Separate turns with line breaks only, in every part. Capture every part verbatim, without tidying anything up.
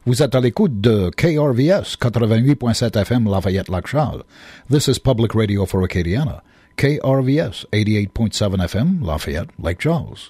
Vous êtes à l'écoute de K R V S eighty-eight point seven F M Lafayette-Lac-Charles. This is public radio for Acadiana. K R V S eighty-eight point seven F M Lafayette-Lake Charles.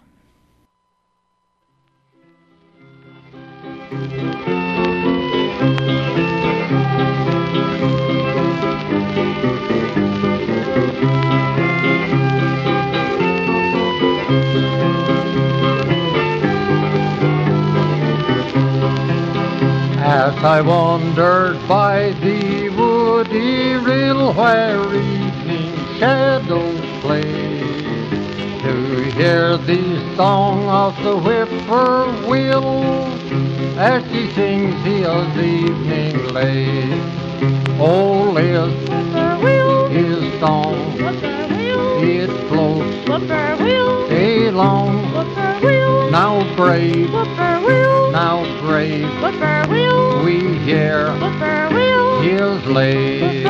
As I wandered by the woody rill where evening shadows play, to hear the song of the whippoorwill as he sings his evening lay. Oh, listen, his song, it floats day long. Now brave, now brave, we hear his lay.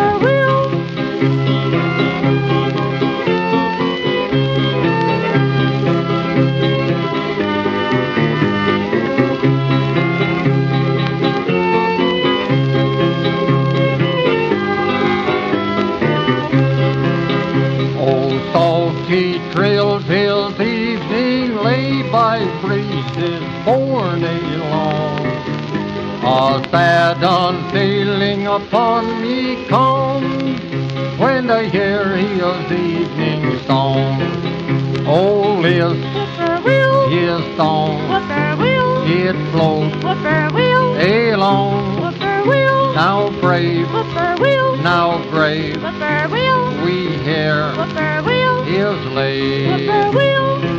Old salty trails his evening lay by breezes borne along. A sad unfailing upon me comes when I hear his evening song. Oh, listen, his song, it floats along. Now brave, now brave, we hear his lay.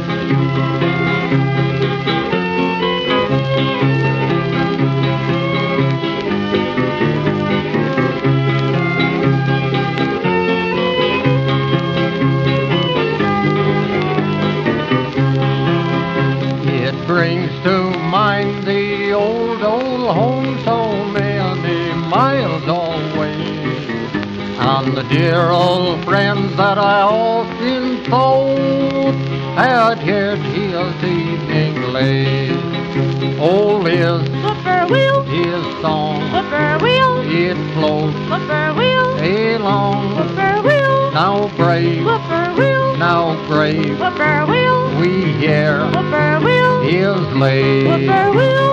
Brings to mind the old, old home so many miles away, and the dear old friends that I often thought had heard his evening lay. Oh, his, his song, it floats along. Now brave, now brave, we hear his lay.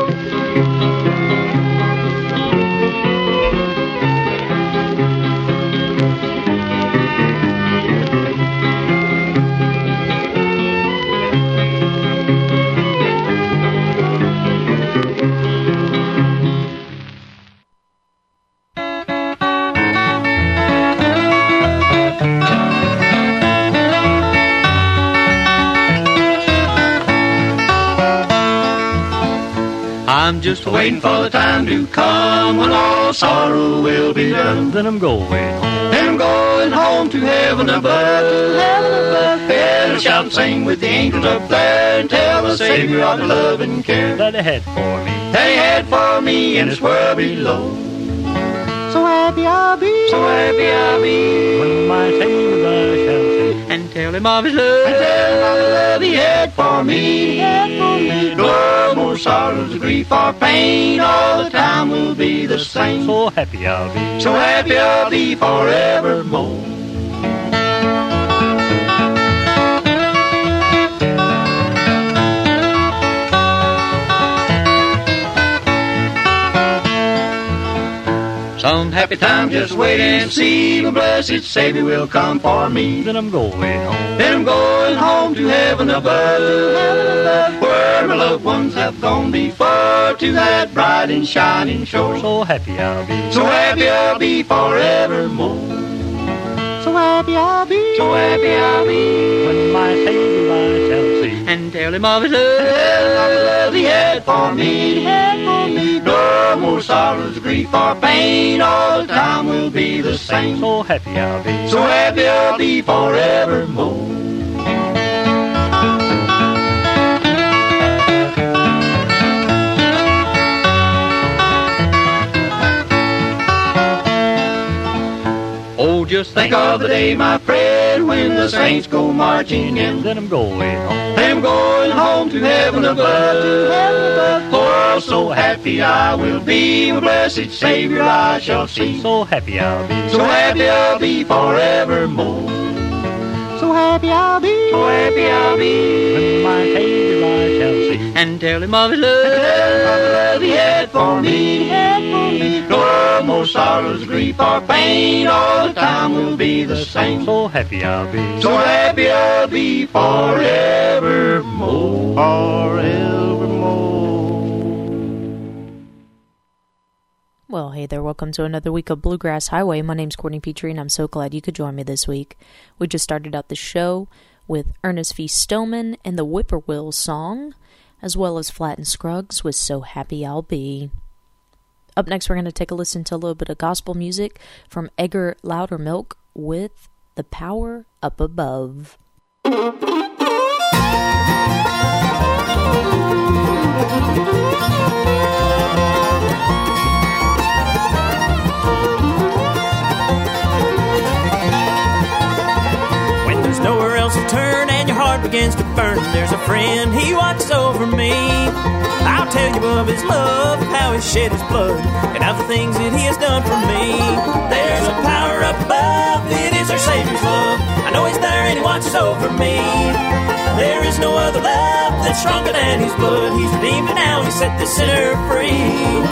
I'm just waiting for the time to come when all sorrow will be done.
Then I'm going home.
Then I'm going home to heaven above. Heaven above. Yeah, to shout and sing with the angels up there and tell the Savior of the love and care
that He had for me.
That He had for me in this world below.
So happy I'll be,
so happy I'll be
when my Savior I shall see
and tell Him of His love, and tell Him of the love He had for me. He had for me. No more sorrows, grief, or pain. All the time will be the same.
So happy I'll be,
so happy I'll be forevermore. Some happy time, just wait and see. The blessed Savior will come for me.
Then I'm going home.
Then I'm going home to heaven above, heaven above, where my loved ones have gone before, to that bright and shining shore.
So happy I'll be,
so happy I'll be forevermore.
So happy I'll be,
so happy I'll be
when my Savior I shall see
and tell Him of His love, and of the love He had for me. He had for me. No more sorrows, grief, or pain. All the time will be the same.
So happy I'll be,
so happy I'll be forevermore. Oh, just think of the day, my friend, when the saints go marching in.
Then I'm going home.
Then I'm going going home to heaven above. Oh, so happy I will be, my blessed Savior I shall see.
So happy I'll be.
So happy I'll be forevermore.
So happy I'll be.
So happy I'll be.
When my Savior I shall see.
And tell him of his love.
And tell him of the love he had for me. No more sorrows, grief, or pain. All the time will be the same.
So happy I'll be.
So happy I'll be forevermore.
Forevermore.
Well, hey there, welcome to another week of Bluegrass Highway. My name's Courtney Petrie, and I'm so glad you could join me this week. We just started out the show with Ernest V. Stoneman and the Whippoorwill Song, as well as Flatt and Scruggs with So Happy I'll Be. Up next, we're going to take a listen to a little bit of gospel music from Edgar Loudermilk with The Power Up Above.
When there's nowhere else to turn and your heart begins to burn, there's a friend, he watches over me. I'll tell you of his love, how he shed his blood, and of the things that he has done for me. There's a power up above, it is our Savior's love. I know he's there and he watches over me. There is no other love that's stronger than his blood. He's redeemed me now, he set the sinner free.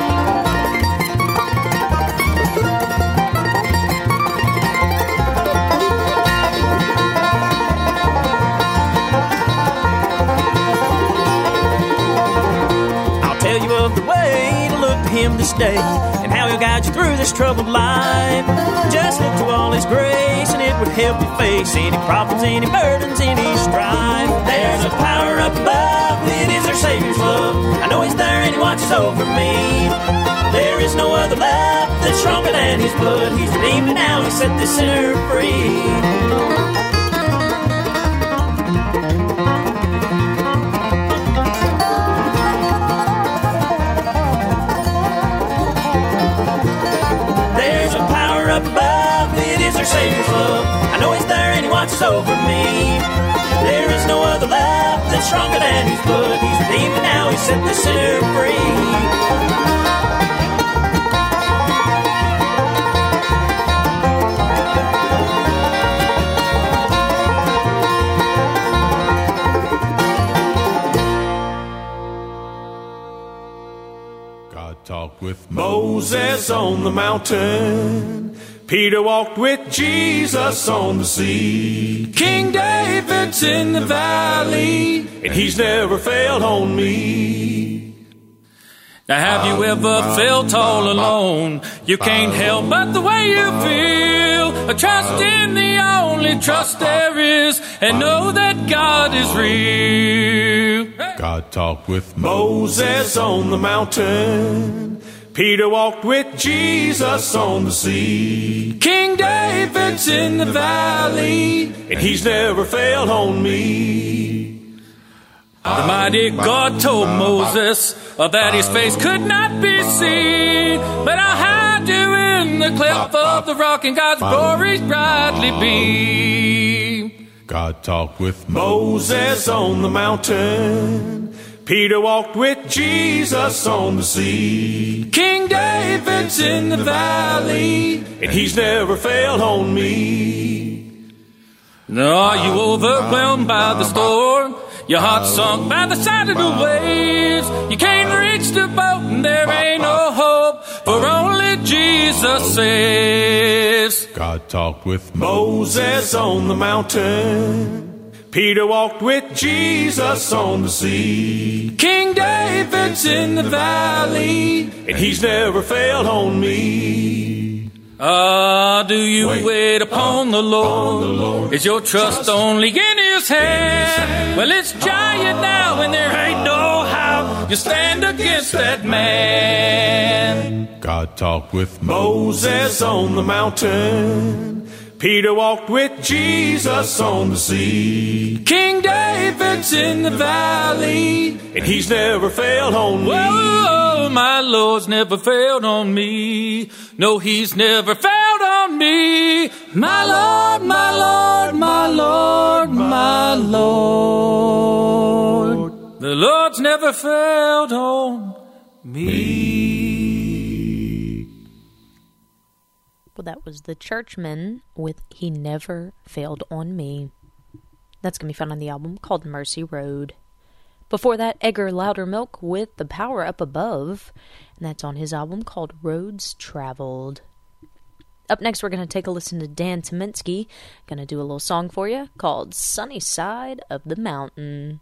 The way to look to him this day, and how he'll guide you through this troubled life. Just look to all his grace, and it would help you face any problems, any burdens, any strife. There's a power up above, it is our Savior's love. I know he's there and he watches over me. There is no other love that's stronger than his blood. He's redeemed me now, he set this sinner free. Above, it is our Savior's love. I know he's there and he watches over me. There is no other love that's stronger than his blood. He's redeemed me now, he set the sinner free.
God talked with Moses on the mountain. Peter walked with Jesus on the sea. King David's in the valley, and he's never failed on me.
Now have you ever felt all alone? You can't help but the way you feel. Trust in the only trust there is, and know that God is real.
God talked with Moses on the mountain. Peter walked with Jesus on the sea. King David's in the valley, and he's never failed on me.
The mighty God told Moses that his face could not be seen, but I'll hide you in the cleft of the rock, and God's glory brightly beam.
God talked with Moses on the mountain. Peter walked with Jesus on the sea. King David's in the valley, and he's never failed on me.
Now are you overwhelmed by the storm? Your heart sunk by the side of the waves. You can't reach the boat and there ain't no hope, for only Jesus saves.
God talked with Moses on the mountain. Peter walked with Jesus on the sea. King David's in the valley, and he's never failed on me.
Ah, do you wait, wait upon, the Lord? the Lord? Is your trust, trust only in his hand? Well, it's giant now, and there ain't no how you stand against that man.
God talked with Moses on the mountain. Peter walked with Jesus on the sea. King David's in the valley, and he's never failed on me.
Whoa, my Lord's never failed on me. No, he's never failed on me. My Lord, my Lord, my Lord, my Lord. the Lord's never failed on me.
Well, that was the Churchmen with He Never Failed on Me. That's going to be found on the album called Mercy Road. Before that, Edgar Loudermilk with The Power Up Above, and that's on his album called Roads Traveled. Up next, we're going to take a listen to Dan Tyminski. Going to do a little song for you called Sunny Side of the Mountain.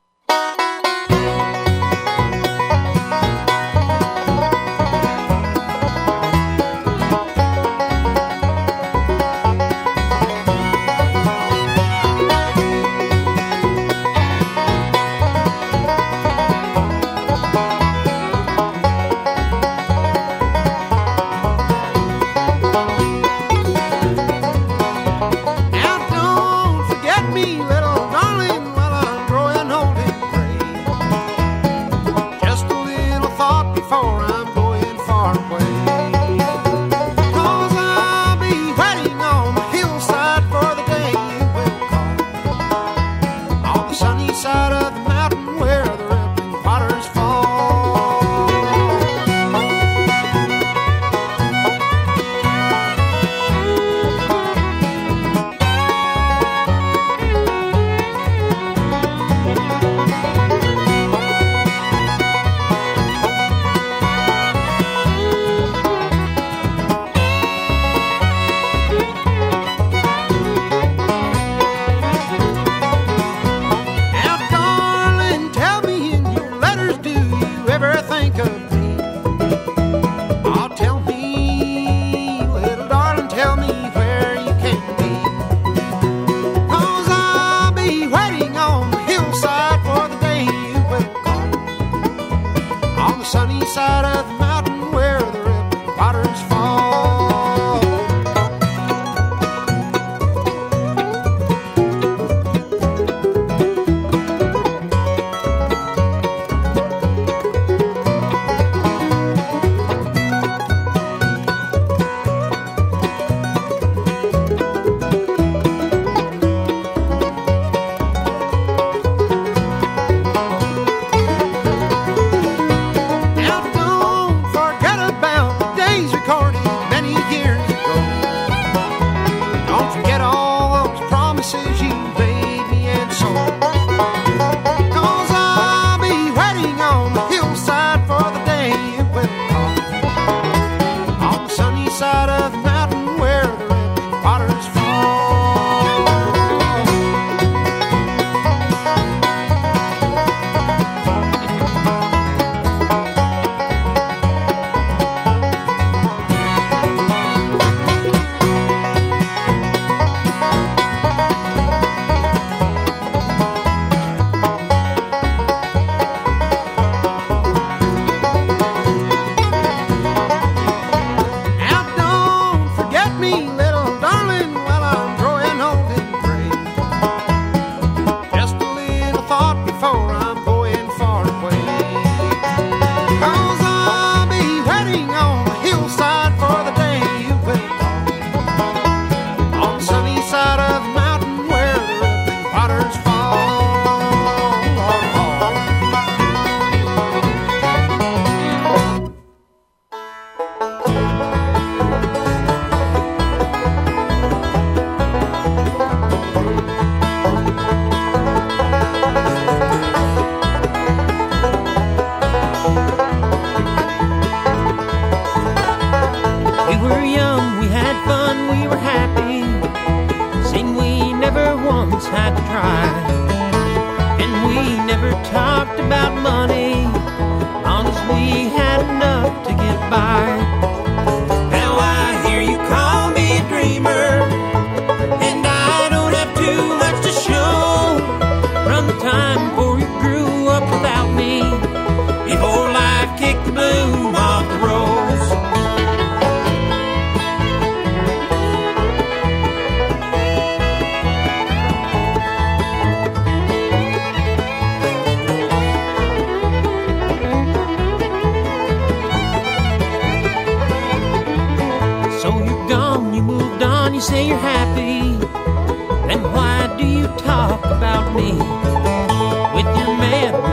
Say you're happy, then why do you talk about me with your man with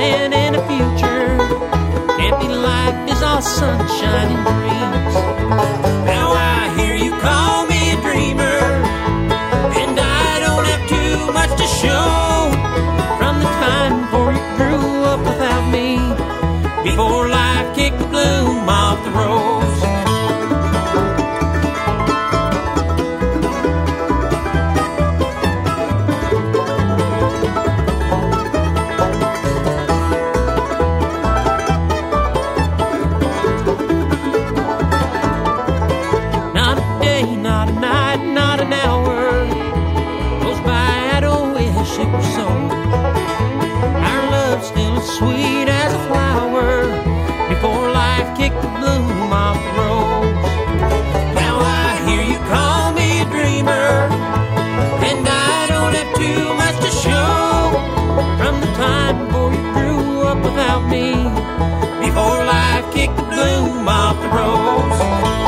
plan and a future. Can't be life is all sunshine and dreams. Now I hear you call me a dreamer, and I don't have too much to show. From the time before you grew up without me, before life kicked the bloom off the rose. Sweet as a flower, before life kicked the bloom off the rose. Now I hear you call me a dreamer, and I don't have too much to show. From the time before you grew up without me, before life kicked the bloom off the rose.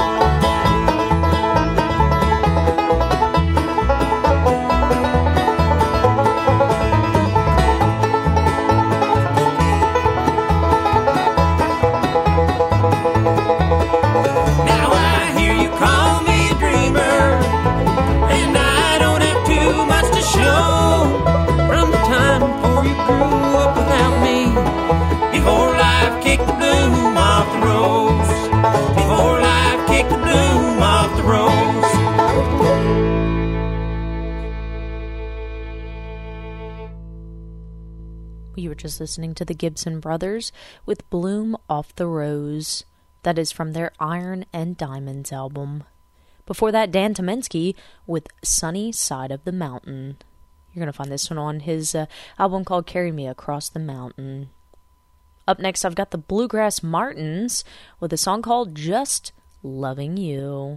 You were just listening to the Gibson Brothers with Bloom Off the Rose. That is from their Iron and Diamonds album. Before that, Dan Tyminski with Sunny Side of the Mountain. You're going to find this one on his uh, album called Carry Me Across the Mountain. Up next, I've got the Bluegrass Martins with a song called Just Loving You.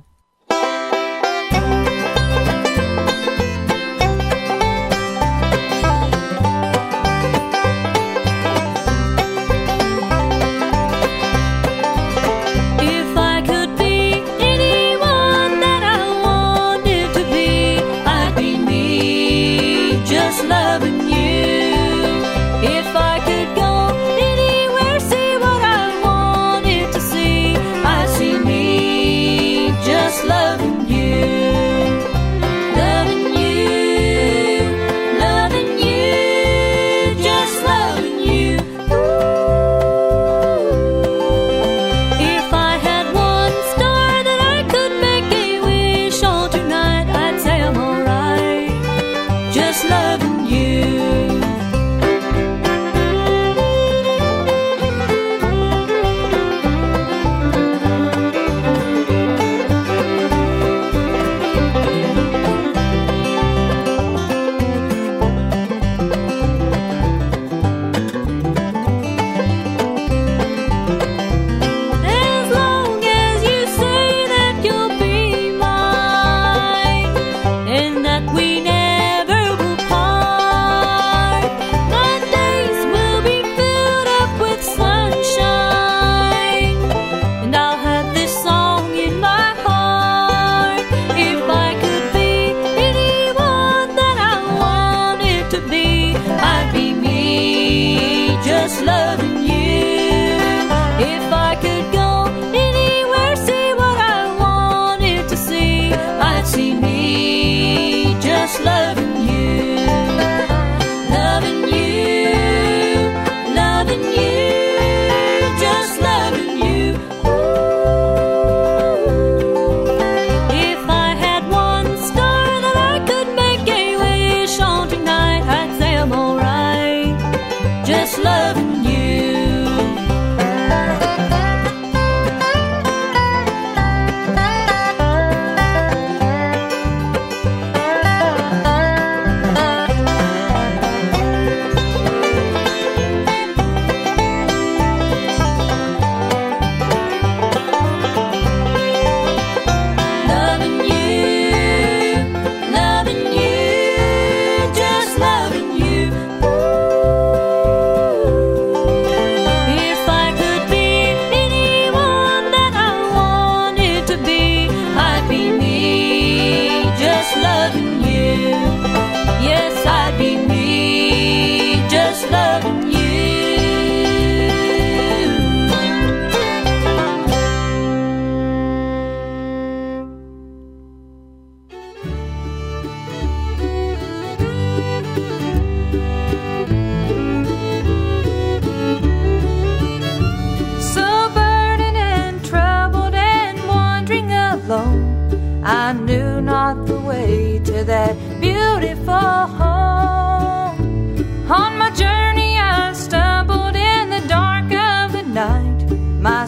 Loving you.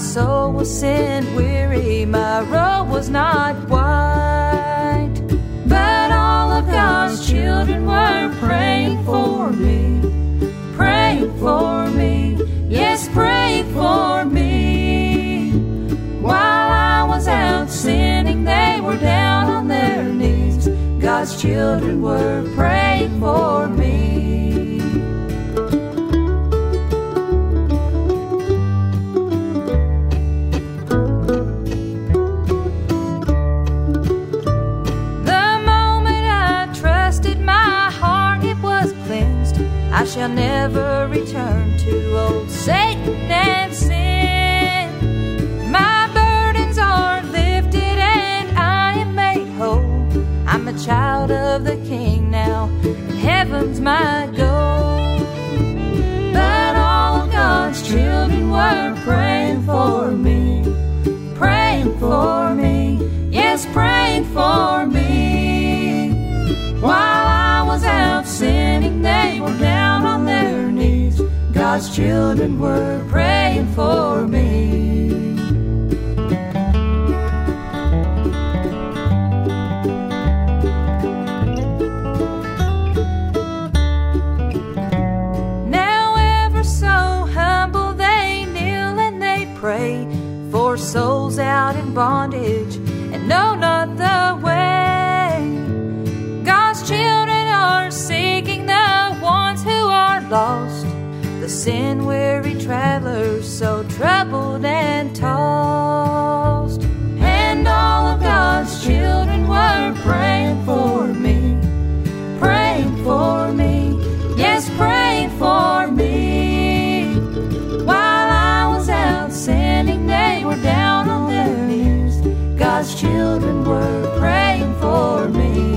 soul was sin weary, my robe was not white, but all of God's children were praying for me, praying for me, yes, praying for me. While I was out sinning, they were down on their knees. God's children were praying for me. I shall never return to old Satan and sin. My burdens are lifted and I am made whole. I'm a child of the King now, and heaven's my goal. But all of God's children were praying for me, praying for me, yes, praying for me. While I was out sinning, they were down on their knees. God's children were praying for me. Now ever so humble, they kneel and they pray for souls out in bondage and know not the way. God's children are seeking the ones who are lost, the sin-weary travelers so troubled and tossed. And all of God's children were praying for me, praying for me, yes, praying for me. While I was out sinning, they were down on their knees. God's children were praying for me.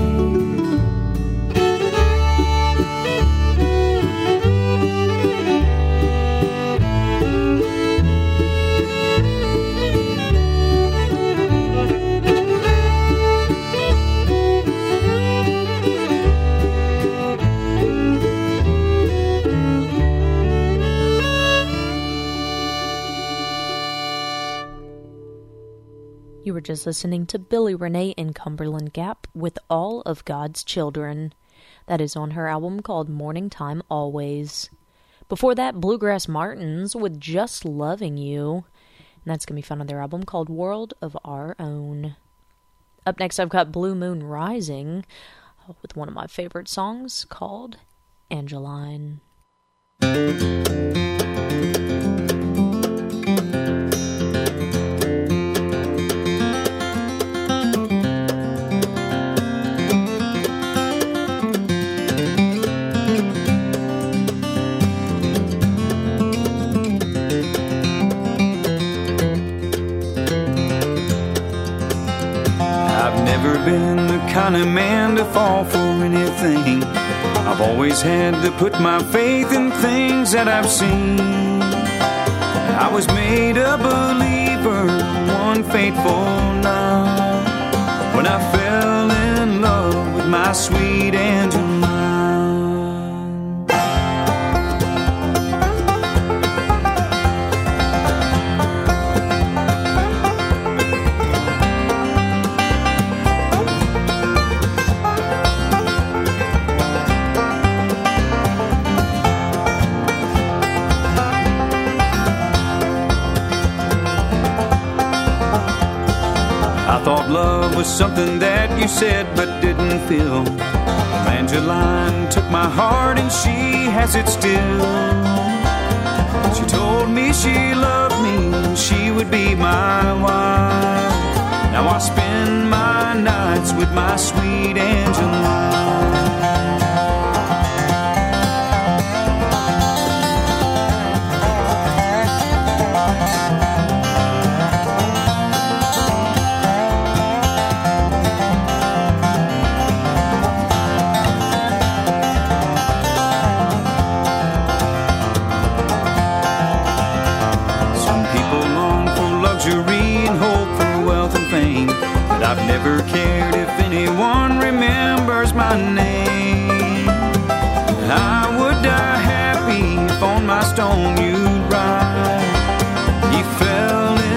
You were just listening to Billy Renee in Cumberland Gap with All of God's Children. That is on her album called Morning Time Always. Before that, Bluegrass Martins with Just Loving You. And that's going to be found on their album called World of Our Own. Up next, I've got Blue Moon Rising with one of my favorite songs called Angeline.
Never been the kind of man to fall for anything. I've always had to put my faith in things that I've seen. I was made a believer one fateful night when I fell in love with my sweet Angeline. Love was something that you said but didn't feel. Angeline took my heart and she has it still. She told me she loved me and she would be my wife. Now I spend my nights with my sweet Angeline. I've never cared if anyone remembers my name. I would die happy if on my stone you'd write, you fell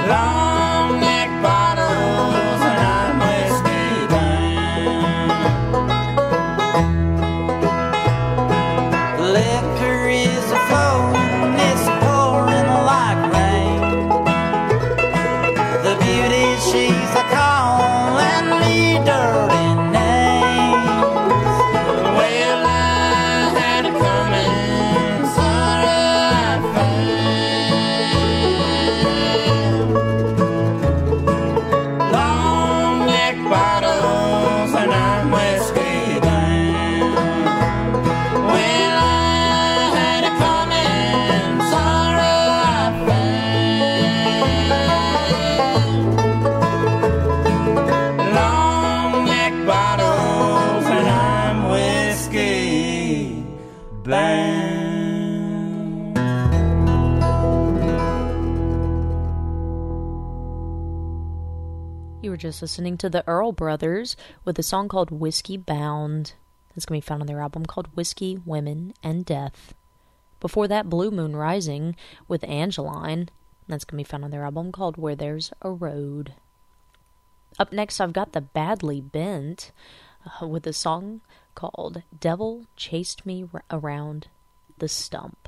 long neck bottles, and I'm whiskey bound. Liquor is a flowing, it's pouring like rain. The beauty she's a calling me dirty names. Well, I had it coming, sorry I failed. Long neck bottles and I'm whiskey bound. Well, I had it coming, sorry I failed. Long neck bottles and I'm whiskey bound.
You were just listening to the Earl Brothers with a song called Whiskey Bound. It's going to be found on their album called Whiskey, Women, and Death. Before that, Blue Moon Rising with Angeline. That's going to be found on their album called Where There's a Road. Up next, I've got the Badly Bent uh, with a song called Devil Chased Me R- Around the Stump.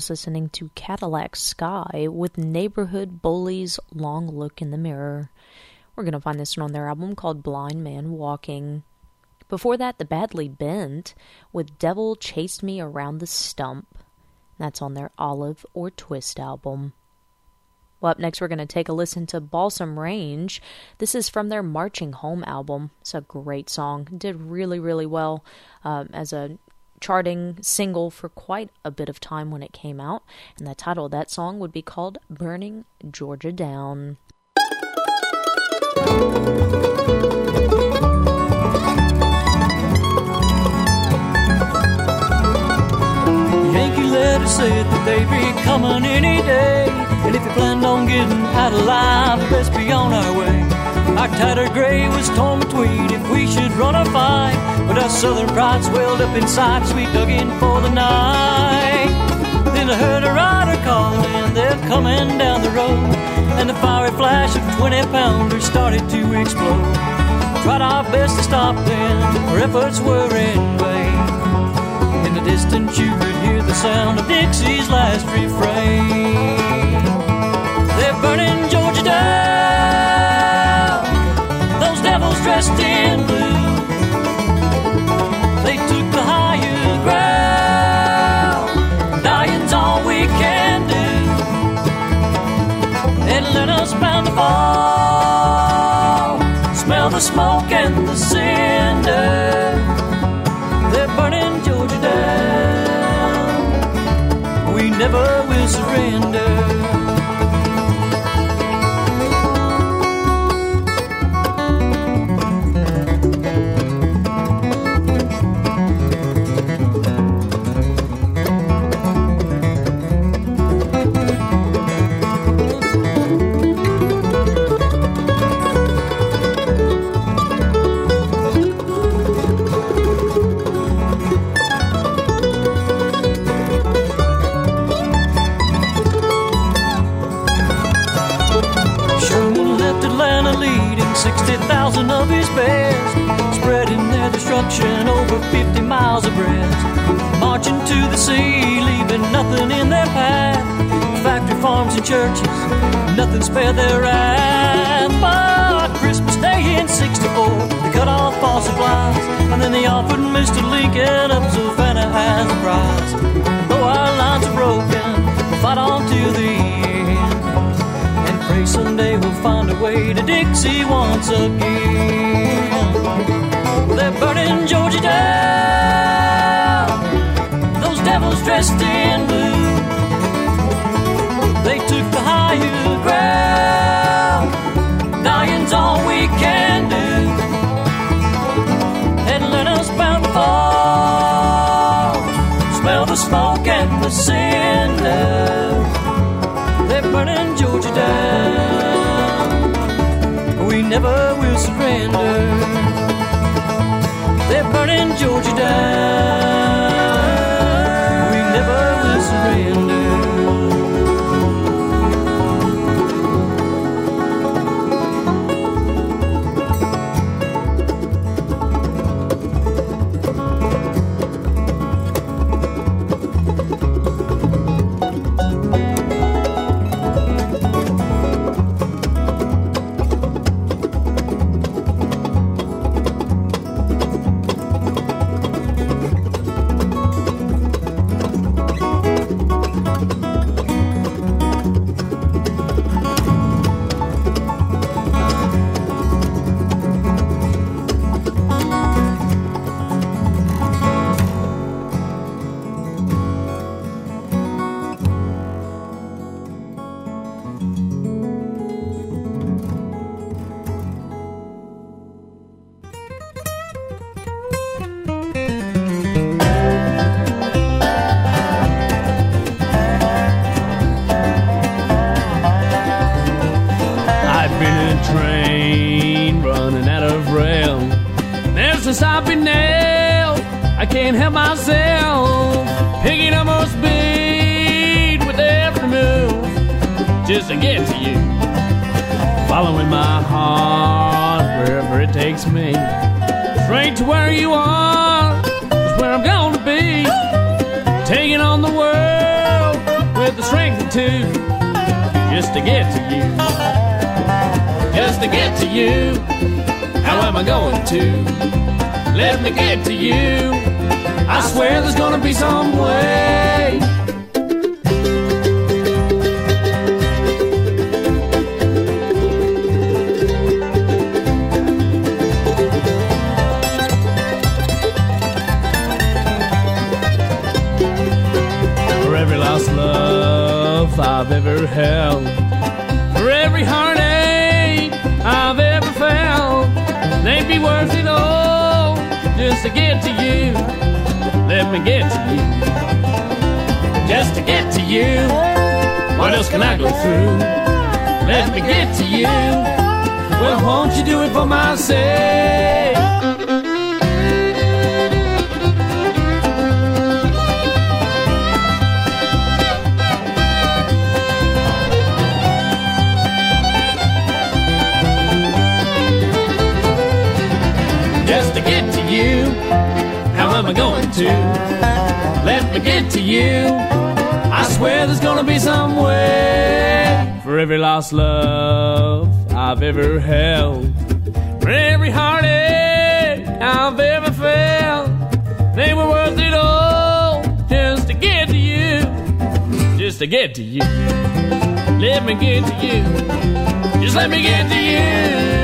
just listening to Cadillac Sky with Neighborhood Bullies' Long Look in the Mirror. We're going to find this one on their album called Blind Man Walking. Before that, The Badly Bent with Devil Chased Me Around the Stump. That's on their Olive or Twist album. Well, up next, we're going to take a listen to Balsam Range. This is from their Marching Home album. It's a great song. It did really, really well um, as a charting single for quite a bit of time when it came out. And the title of that song would be called Burning Georgia Down.
Yankee letter said that they'd be coming any day, and if you planned on getting out alive, the best be on our way. Our tattered gray was torn between if we should run or fight, but our southern pride swelled up inside, so we dug in for the night. Then I heard a rider calling, they're coming down the road, and the fiery flash of twenty pounders started to explode. Tried our best to stop them, our efforts were in vain. In the distance you could hear the sound of Dixie's last refrain. They're burning Georgia down, those devils dressed in blue. They took the higher ground, dying's all we can do. And let us bound to fall, smell the smoke and the cinder. They're burning Georgia down, we never will surrender. sixty thousand of his best, spreading their destruction over fifty miles abreast. Marching to the sea, leaving nothing in their path. Factory farms and churches, nothing spared their wrath. But Christmas Day in sixty-four, they cut off all supplies, and then they offered Mister Lincoln up Savannah as a prize. Though our lines are broken, we'll fight on till the end. Pray someday we'll find a way to Dixie once again. They're burning Georgia down, those devils dressed in blue. They took the higher ground, dying's all we can do. And let us bound to fall, smell the smoke and the cinder. They're burning Georgia down, we never will surrender. They're burning Georgia down, we never will surrender.
Just to get to you, following my heart wherever it takes me. Straight to where you are is where I'm gonna be. Taking on the world with the strength of two, just to get to you, just to get to you. How am I going to let me get to you? I swear there's gonna be some way. For every lost love I've ever held, for every heartache I've ever felt, they'd be worth it all just to get to you. Let me get to you, just to get to you. What else can I go through? Let me get to you. Well, won't you do it for my sake? Just to get to you. How am I going to let me get to you? I swear there's gonna be some way. For every lost love I've ever held, for every heartache I've ever felt, they were worth it all just to get to you, just to get to you. Let me get to you, just let me get to you.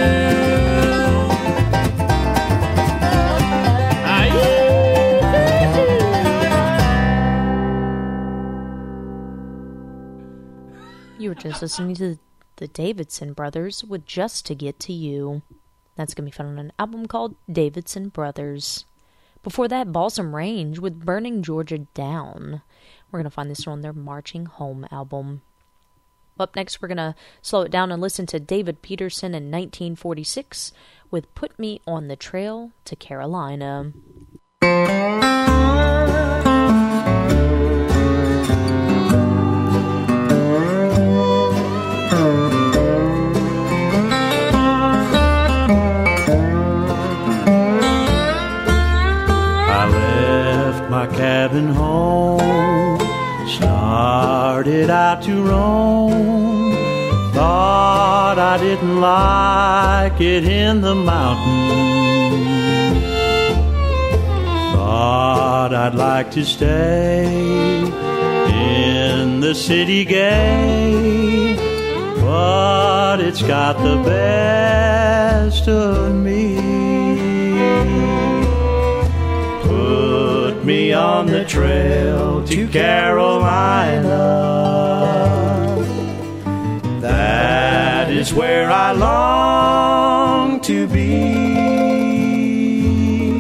You were just listening to the Davidson Brothers with Just to Get to You. That's going to be found on an album called Davidson Brothers. Before that, Balsam Range with Burning Georgia Down. We're going to find this on their Marching Home album. Up next, we're going to slow it down and listen to David Peterson in nineteen forty-six with Put Me on the Trail to Carolina.
My cabin home, started out to roam, thought I didn't like it in the mountains, thought I'd like to stay in the city gay, but it's got the best of me. Me on the trail to Carolina, that is where I long to be,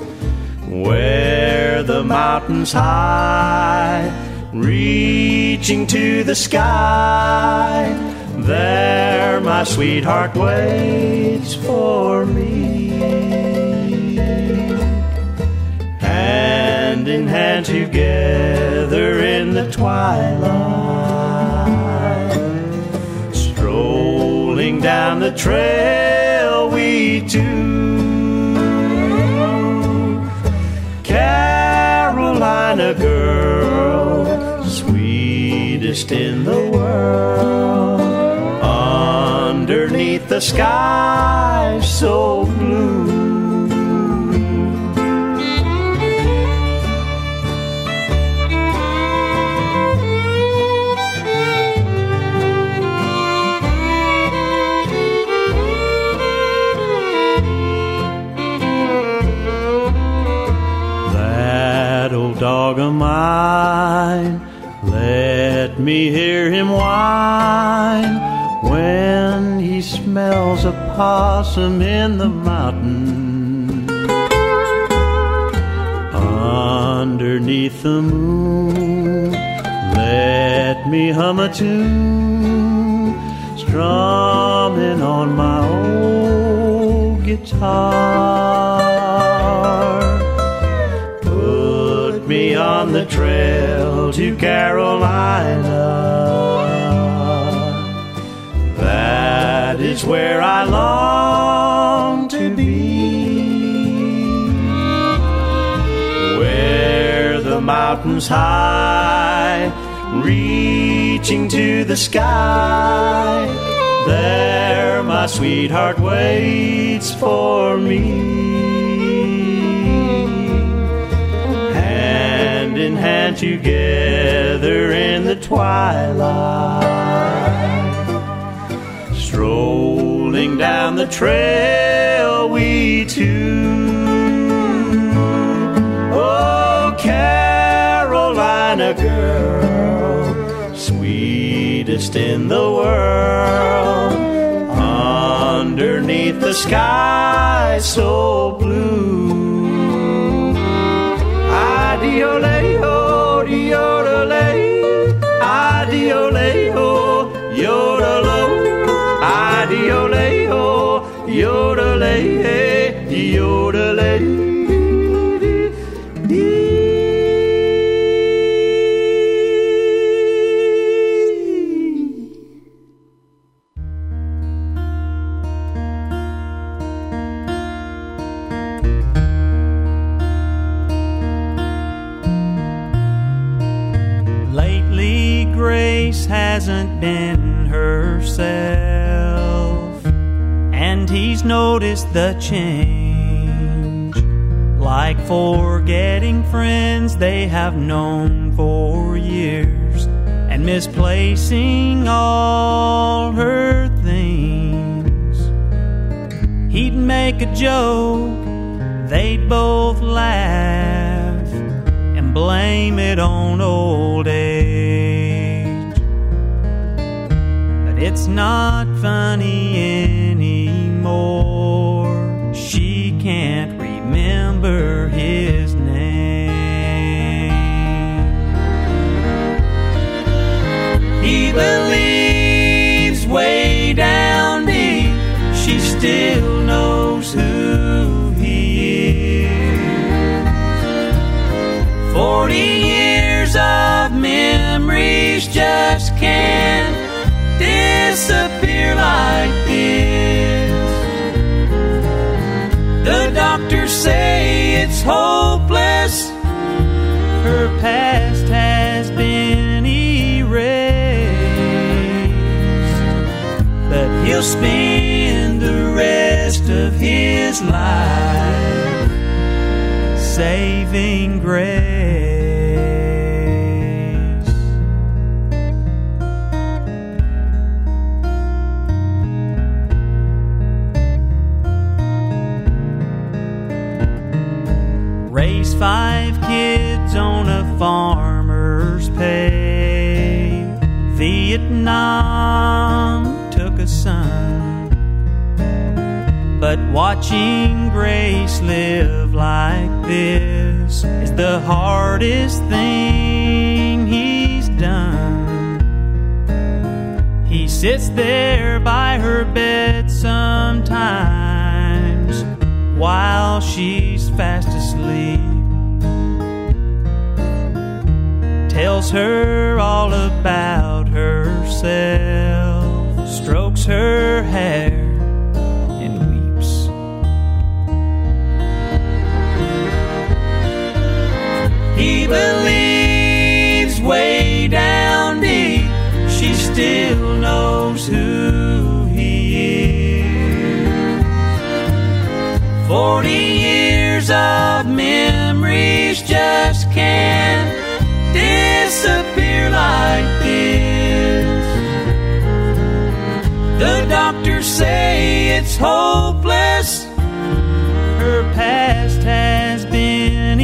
where the mountains high, reaching to the sky, there my sweetheart waits for me. Hand in hand together in the twilight, strolling down the trail we two. Carolina girl, sweetest in the world, underneath the sky so blue. Dog of mine, let me hear him whine when he smells a possum in the mountain. Underneath the moon, let me hum a tune, strumming on my old guitar. Me on the trail to Carolina, that is where I long to be, where the mountains high reach
reaching to the sky. There my sweetheart waits for me. Hand in hand together in the twilight, strolling down the trail we two. Oh, Carolina girl, sweetest in the world, underneath the sky so blue. Adio-leo, diodole, adio-leo, yodelo, adio-leo, yodele, yodele.
Hasn't been herself, and he's noticed the change, like forgetting friends they have known for years, and misplacing all her things. He'd make a joke, they'd both laugh and blame it on old age. It's not funny anymore. She can't remember his name. He believes way down deep she still knows who he is. Forty years of memories just can't disappear like this. The doctors say it's hopeless. Her past has been erased, but he'll spend the rest of his life saving grace. Raised five kids on a farmer's pay. Vietnam took a son, but watching Grace live like this is the hardest thing he's done. He sits there by her bed sometimes while she's fast asleep, tells her all about herself, strokes her hair and weeps. He believes way down deep she still knows who he is. Forty years of memories just can't disappear like this. The doctors say it's hopeless. Her past has been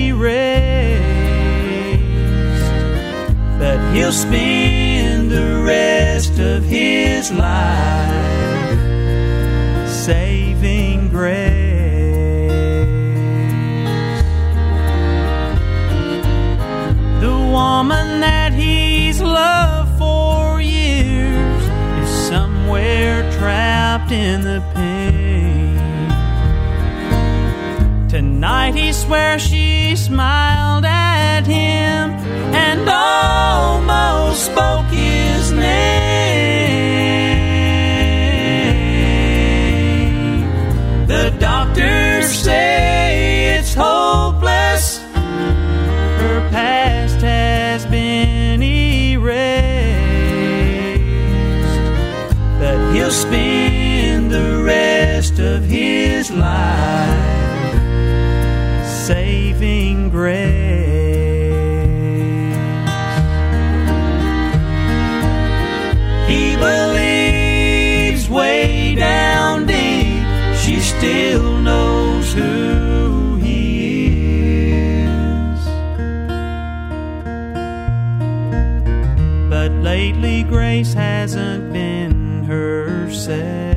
erased, but he'll spend the rest of his life saving grace. Woman that he's loved for years is somewhere trapped in the pain. Tonight he swears she smiled at him and almost spoke his name. The doctors say it's hopeless. Her past has been erased,
spend the rest of his life saving grace. He believes way down deep she still knows who he is. But lately Grace hasn't been herself.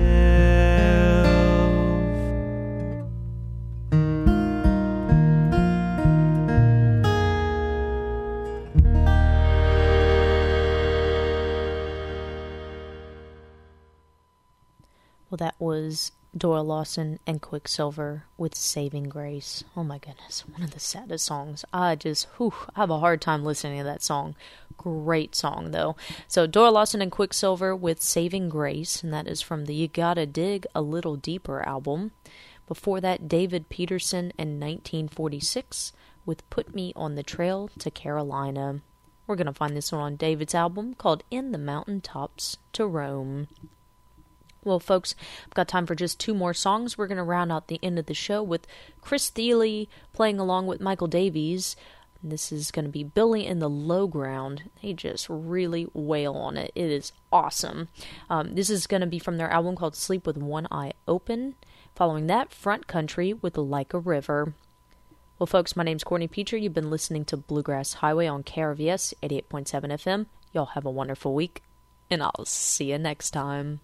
Well, that was Dora Lawson and Quicksilver with Saving Grace. Oh my goodness, one of the saddest songs. I just, whew, I have a hard time listening to that song. Great song, though. So, Dora Lawson and Quicksilver with Saving Grace, and that is from the You Gotta Dig a Little Deeper album. Before that, David Peterson in nineteen forty-six with Put Me on the Trail to Carolina. We're going to find this one on David's album called In the Mountain Tops to Roam. Well, folks, I've got time for just two more songs. We're going to round out the end of the show with Chris Thile playing along with Michael Davies. This is going to be Billy in the Low Ground. They just really wail on it. It is awesome. Um, this is going to be from their album called Sleep with One Eye Open. Following that, Front Country with Like a River. Well, folks, my name's Courtney Petrie. You've been listening to Bluegrass Highway on K R V S eighty-eight point seven F M. Y'all have a wonderful week, and I'll see you next time.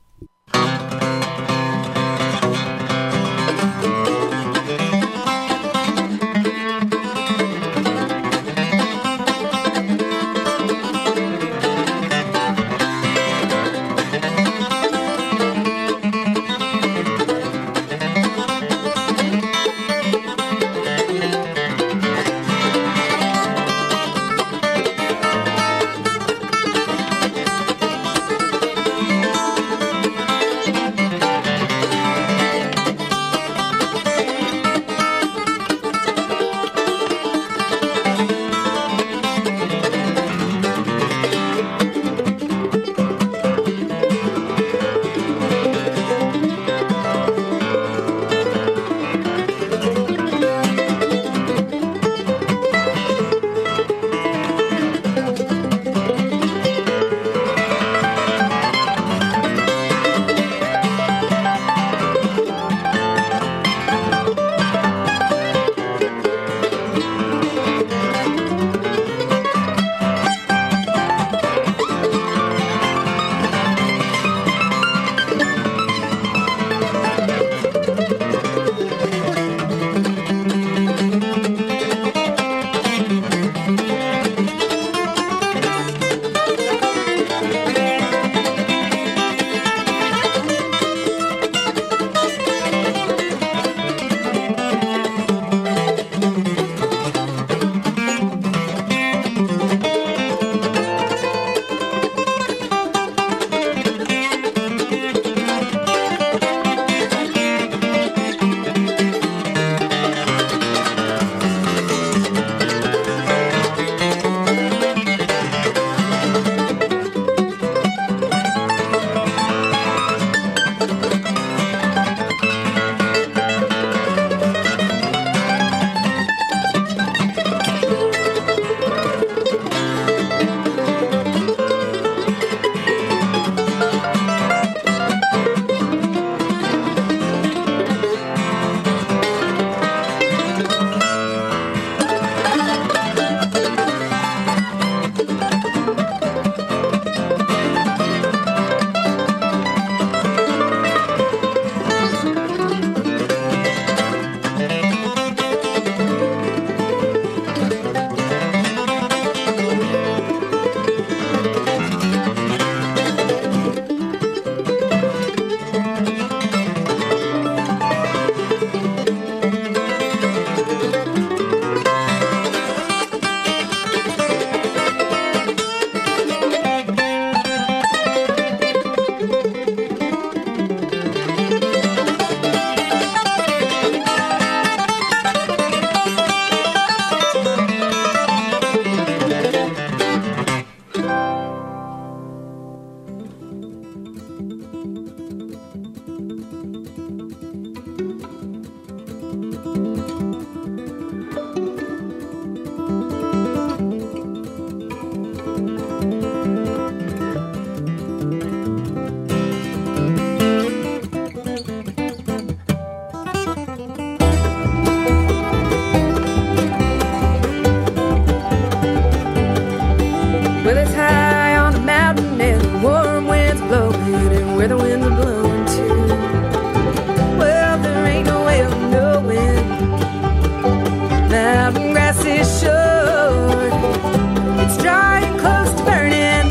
Well, it's high on a mountain and the warm winds blowing, and where the winds are blowing to, well, there ain't no way of knowing. Mountain grass is short, it's dry and close to burning,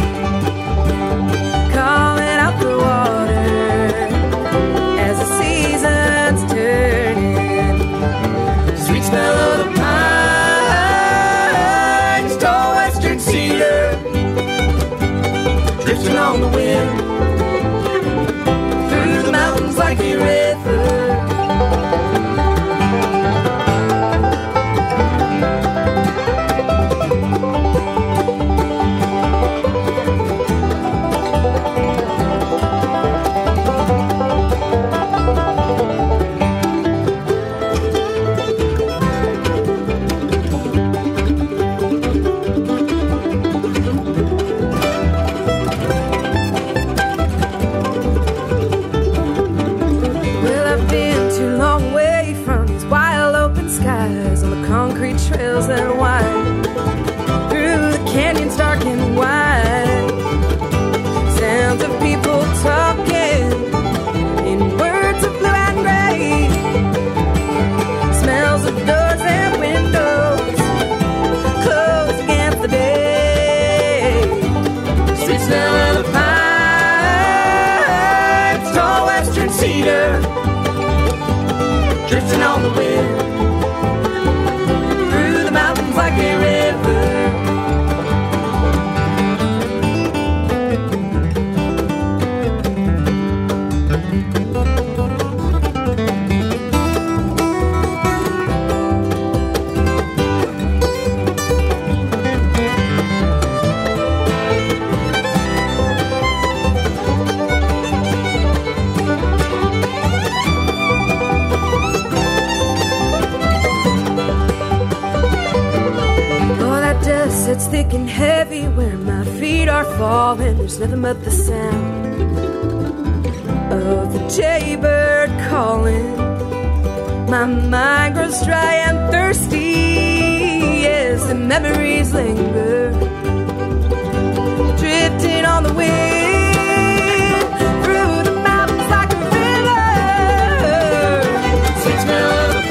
calling out the water as the season's turning. Sweet smell of the pines, tall western cedar, drifting on the wind through the mountains like a river. Trails that wind through the canyons dark and wide. Sounds of people talking in words of blue and gray. Smells of doors and windows closed against the day. Sweet smell of the pines, tall western cedar, drifting on the wind like a river. It's thick and heavy where my feet are falling. There's nothing but the sound of the jaybird calling. My mind grows dry and thirsty as the memories linger, drifting on the wind through the mountains like a river. Sweet smell of the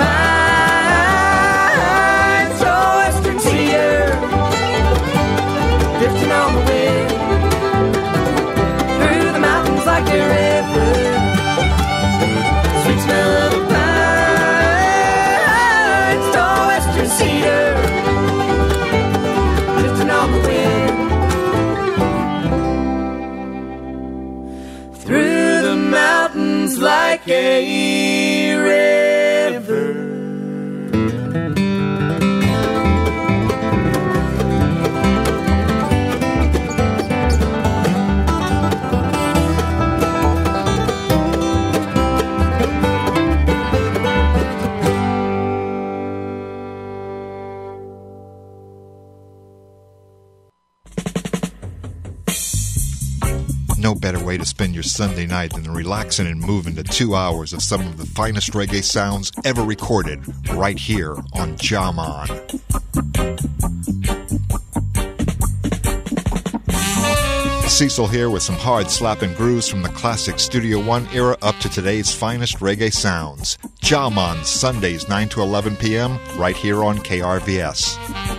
pines, tall western cedar, drifting on the wind through the mountains like a river. Sweet smell of the pines, tall western cedar, drifting on the wind through the mountains like a river.
No better way to spend your Sunday night than relaxing and moving to two hours of some of the finest reggae sounds ever recorded right here on Jaman. Cecil here with some hard slapping grooves from the classic Studio One era up to today's finest reggae sounds. Jaman, Sundays nine to eleven p.m. right here on K R V S.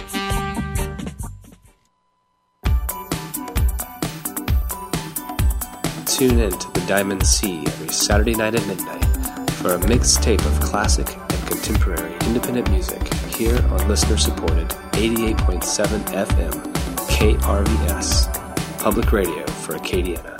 Tune in to the Diamond Sea every Saturday night at midnight for a mixtape of classic and contemporary independent music here on listener-supported eighty-eight point seven F M K R V S, public radio for Acadiana.